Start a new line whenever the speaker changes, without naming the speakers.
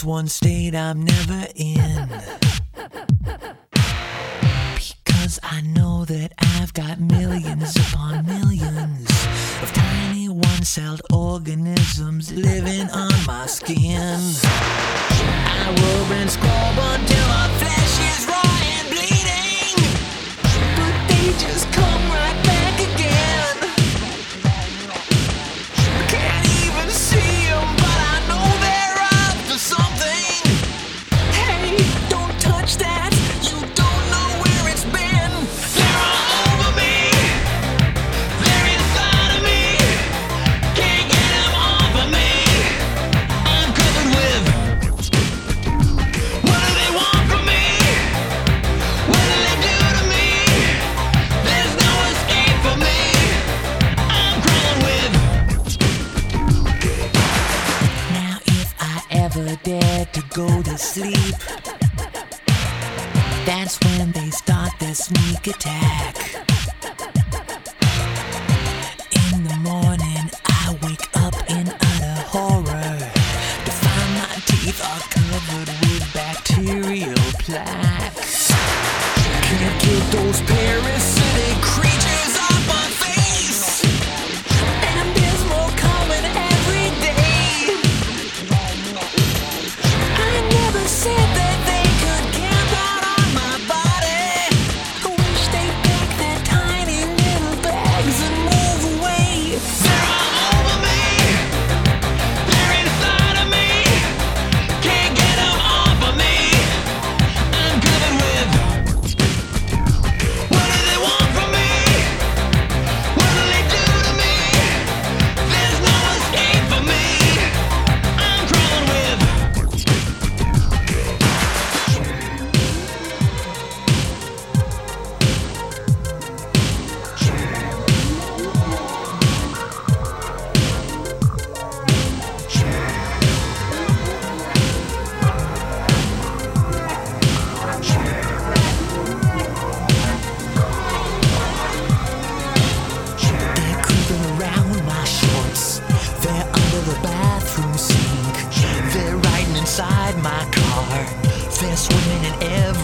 That's one state I'm never in, because I know that I've got millions upon millions of tiny one-celled organisms living on my skin. I rub and scrub until my flesh is raw and bleeding, but they just come right back again. Can't even see them, but I know they're up to something. Hey, don't touch that, you don't know where it's been. They're all over me, they're inside of me, can't get them off of me. I'm covered with, what do they want from me? What do they do to me? There's no escape for me, I'm crawling with. Now if I ever dare to go to sleep, that's when they start their sneak attack. In the morning I wake up in utter horror to find my teeth are covered with bacterial plaques. Can't get those parasitic creatures off my face, and there's more coming every day. I never said that they could camp out on my body. I wish they'd pack their tiny little bags and move away. They're all over me, they're inside of me, can't get them off of me. I'm covered with, what do they want from me? What do they do to me? There's no escape for me, I'm crawling with. They're creeping around my shorts, they're under the bathroom sink, they're riding inside my car, they're swimming in every